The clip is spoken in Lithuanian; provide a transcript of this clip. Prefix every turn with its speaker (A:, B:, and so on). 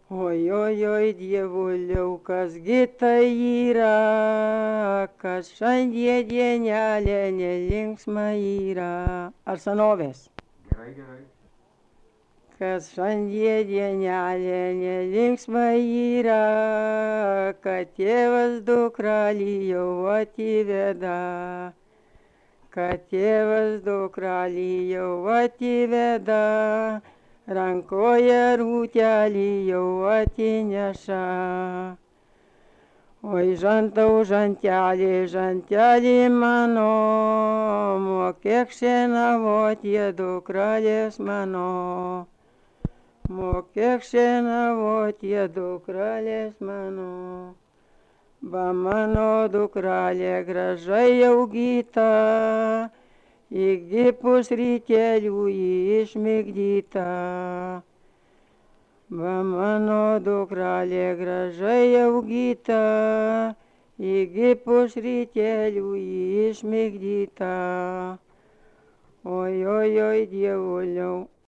A: Oi, oi, oi, dievuliau, kasgi tai yra, kas šiandien dienelė nelinksma yra. Ar senovės?
B: Gerai.
A: Kas šiandien dienelė nelinksma yra, kad tėvas dukrelį jau atveda. Kad tėvas dukrelį jau atveda, rankoje rūtelį jau atneša. Oi, žantau, žantelį mano, mokėk šienavoti dukrelės mano. Mokėk šienavoti dukrelės mano. Va mano dukrelė gražai augyta, iki pusrytėlių išmigdyta. Va mano dukrelė gražai augyta, iki pusrytėlių išmigdyta. Oi, oi, oi, dievuliau.